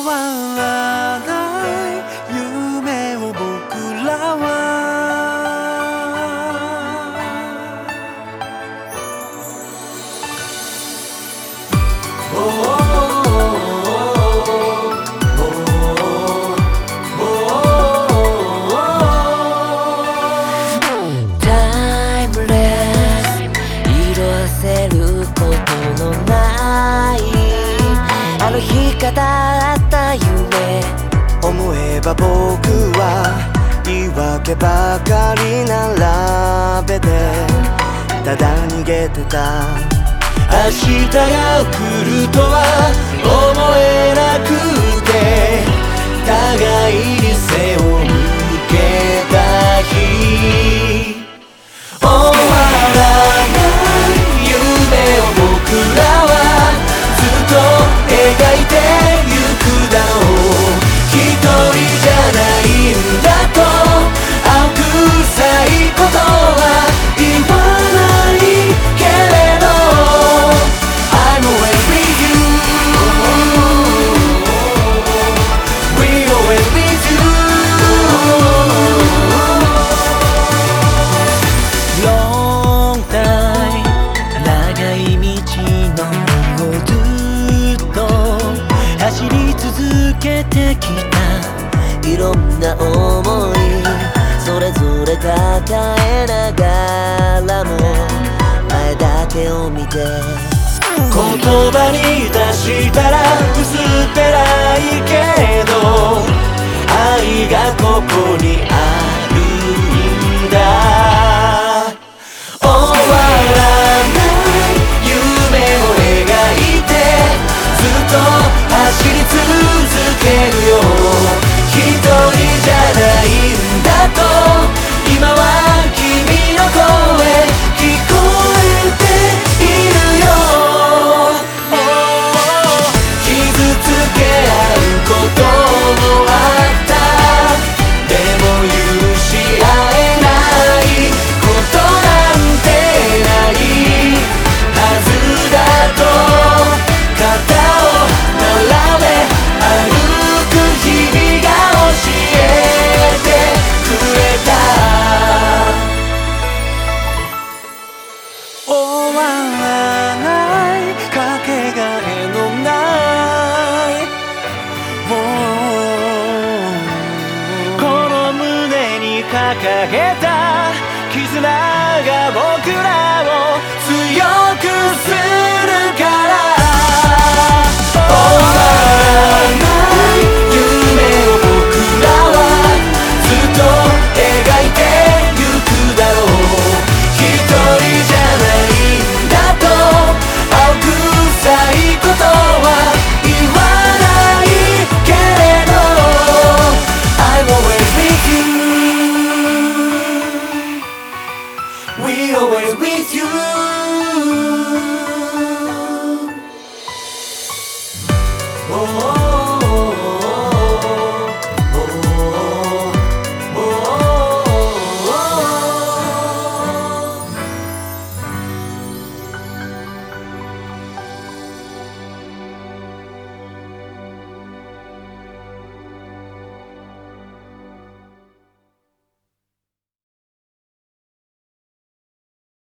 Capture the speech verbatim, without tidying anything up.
わらない夢を僕らはタイムレス色あせることのないあの日語った夢思えば僕は言い訳ばかり並べてただ逃げてた明日が来るとは思えなくて互いに背を向けた日終わらない夢を僕らはずっと描いてゆくだろう一人じゃないんだと青臭いことは言わないけれど I'm always with you We always with you Long time 長い道のりをずっと走り続けてきたいろんな想いそれぞれ抱えながらも前だけを見て言葉に出したら薄っぺらいけど愛がここにあるんだ終わらない夢を描いてずっと走り続けるよ一人じゃないんだと今は君の声聞こえているよ傷つけ合うこともあったでも許し合えないことなんてないはずだと肩を並べ歩く日々が教えてくれた終わら